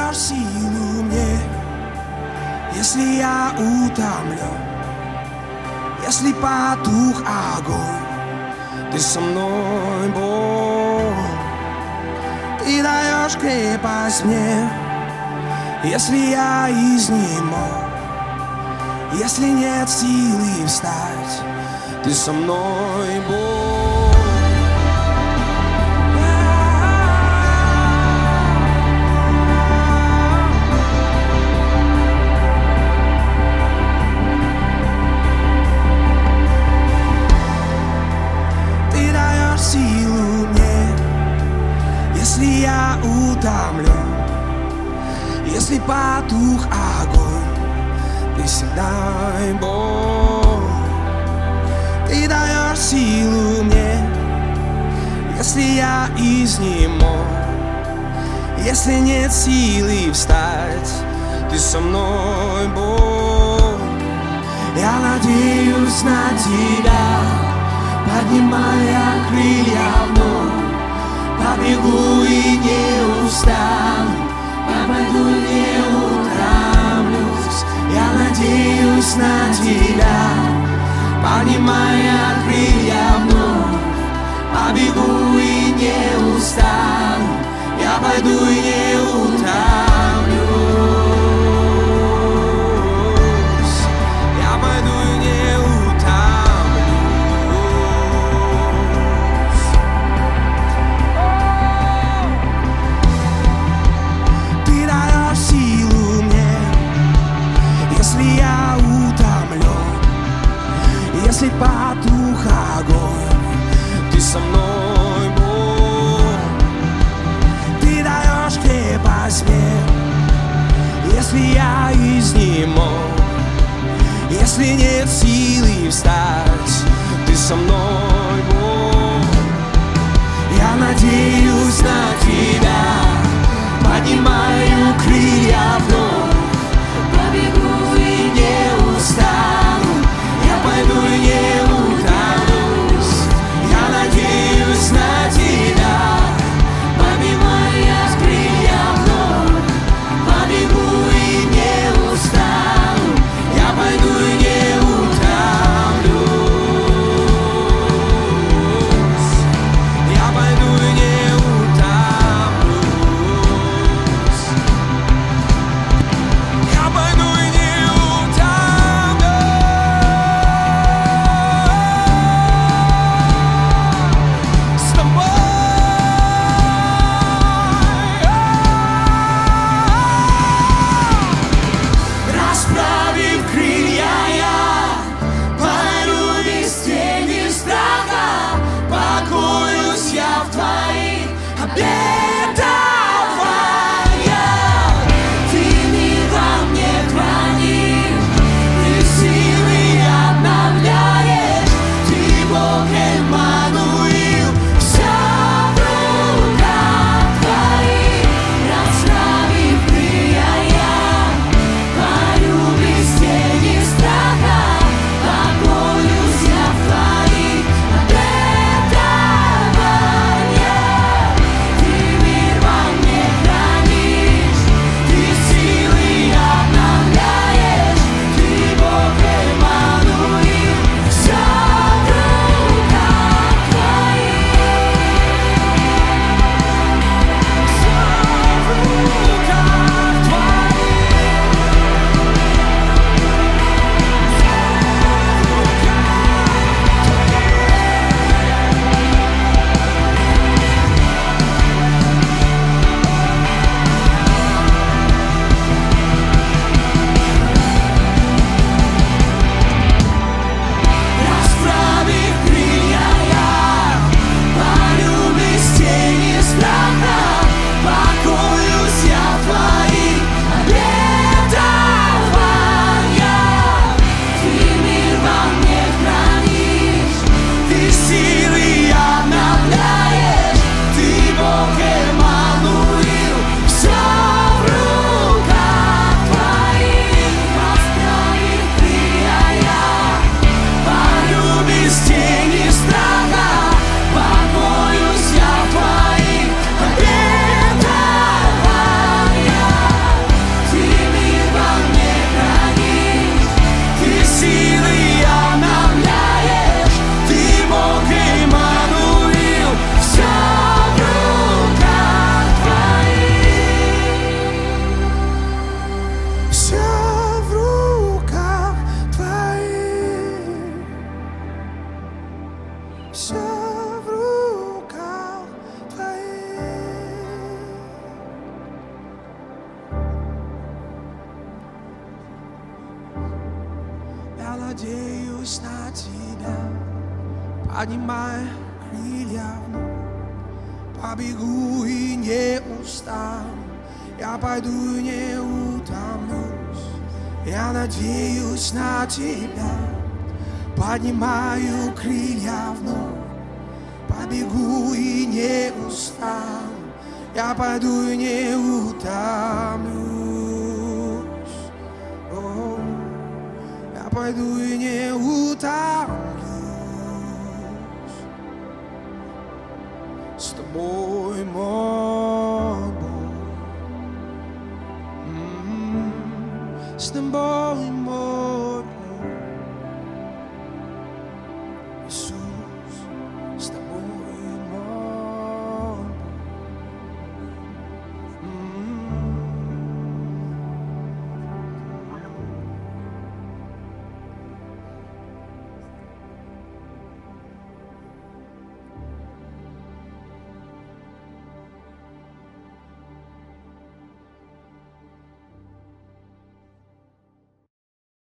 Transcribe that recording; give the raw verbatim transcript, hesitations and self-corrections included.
даешь силу мне, если я утомлен, если потух огонь, ты со мной, Бог. Ты даешь крепость мне, если я изнемог, если нет силы встать, ты со мной, Бог. Ты даешь силу мне, если я утомлен, если потух огонь, ты всегда мой Бог. Ты даешь силу мне, если я изнемог, если нет силы встать, ты со мной, Бог. Я надеюсь на тебя, поднимая крылья вновь, побегу и не устану, попаду не утомлюсь. Я надеюсь на тебя, поднимая крылья вновь, побегу и не устану, я пойду и не утомлюсь. Я пойду и не утомлюсь. Ты даешь силу мне, если я утомлен, если потух огонь, ты со мной, Бог. Ты даешь крепость мне, если я изнемог, если нет силы встать, ты со мной, Бог. Я надеюсь на тебя, поднимаю крылья вновь, побегу и не устану, я пойду и не утонусь. Я надеюсь на тебя, поднимая крылья вновь, побегу и не устану, я пойду и не утомлюсь. Я пойду и не утомлюсь. Я пойду и не утомлюсь. С тобой. Расправив крылья, я парю без тени страха, покоюсь я в твоих обетованиях. Ты мир во мне хранишь, ты силы обновляешь, ты Бог Эммануил, всё в руках твоих. Расправив крылья, я парю без тени страха, покоюсь я в твоих обетованиях. Ты мир во мне хранишь, ты силы обновляешь, ты Бог Эммануил, всё в руках твоих. Всё в руках твоих. Расправив крылья, я парю без тени страха, покоюсь я в твоих обетованиях. Ты мир во мне хранишь, ты силы обновляешь, ты Бог Эммануил, всё в руках твоих. Расправив крылья, я парю без тени страха, покоюсь я в твоих обетованиях. надеюсь на Тебя, поднимай крылья вновь, побегу и не устану, я пойду и не утомлюсь. Я надеюсь на Тебя, поднимаю крылья вновь, побегу и не устану, я пойду и не утомлюсь. О, я пойду и не утомлюсь. С Тобой, мой Бог, м-м, с Тобой,